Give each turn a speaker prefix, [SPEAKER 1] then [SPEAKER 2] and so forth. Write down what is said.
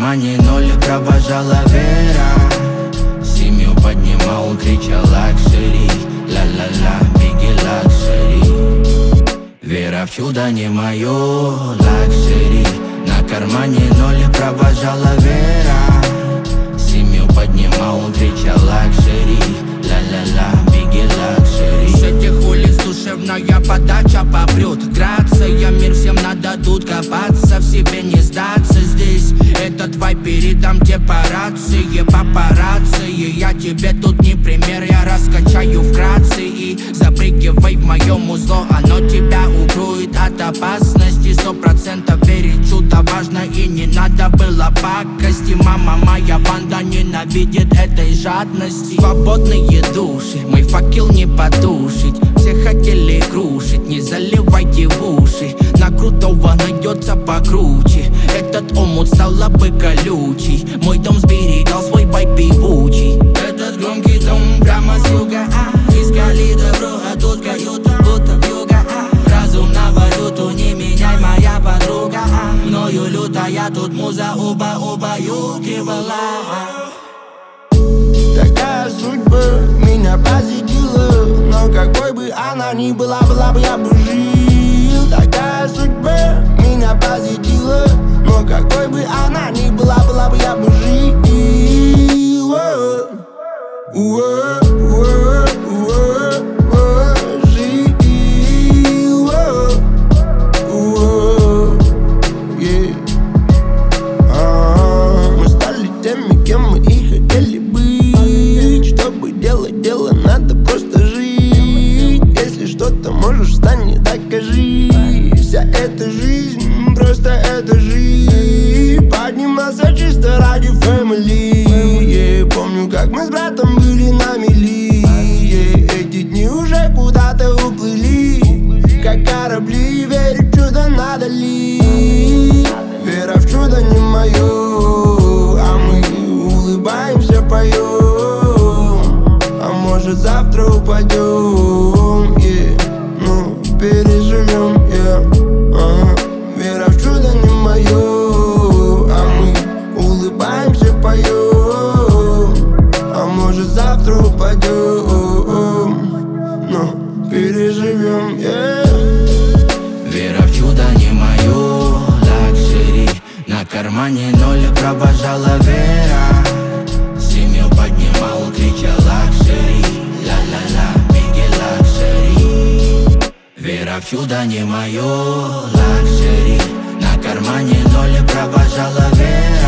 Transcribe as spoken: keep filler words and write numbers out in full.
[SPEAKER 1] кармане ноль провожала Вера. Семью поднимал, кричал лакшери. Ла-ла-ла, беги лакшери. Вера в чудо не мое, лакшери. На кармане ноль провожала Вера. Семью поднимал, кричал лакшери. Ла-ла-ла, беги лакшери.
[SPEAKER 2] С этих улиц душевная подача попрет. Грация, мир всем нададут копаться, в себе не сдаться здесь. Этот вайп передам тебе по рации, папарацци. Я тебе тут не пример, я раскачаю вкратце. И запрыгивай в моем узло, оно тебя укроет от опасности. Сто процентов верить чудо важно, и не надо было пакости. Мама, моя банда ненавидит этой жадности. Свободные души, мой факел не потушить. Все хотели крушить, не заливайте в уши. На крутого найдется покруче. Этот омут стала бы колючий. Мой дом сберегал свой вайп певучий. Этот громкий дом прямо с юга, а. Искали добро, а тут каюта, будто вьюга, а. Разум на валюту, не меняй, моя подруга, а. Мною лютая тут муза оба убаюкивала.
[SPEAKER 3] Такая судьба меня посетила, но какой бы она ни была, была бы я бы жил. Такая судьба меня посетила, но какой бы она ни была, была бы я бы жил. Уэ, уэ, уэ, уэ, жил. Уэ, yeah. А, мы стали теми, кем мы и хотели быть. Чтобы делать дело, надо просто жить. Если что-то можешь, встань и докажи. Вся эта жизнь, просто это жизнь. Поднимался чисто ради фэмили, yeah. Помню, как мы с братом были на мели, yeah. Эти дни уже куда-то уплыли, как корабли, верить в чудо надо ли. Вера в чудо не мое, а мы улыбаемся, поем. А может завтра упадем, yeah. Ну, переживем, yeah. Ага. Вера в чудо не мое, а мы улыбаемся, поем. А может завтра упадем, но переживем, yeah.
[SPEAKER 1] Вера в чудо не мое, лакшери. На кармане ноль провожала Вера. Семью поднимал, кричал лакшери. Ла-ла-ла, беги лакшери. Вера в чудо не мое, лакшери. На кармане ноль провожала Вера.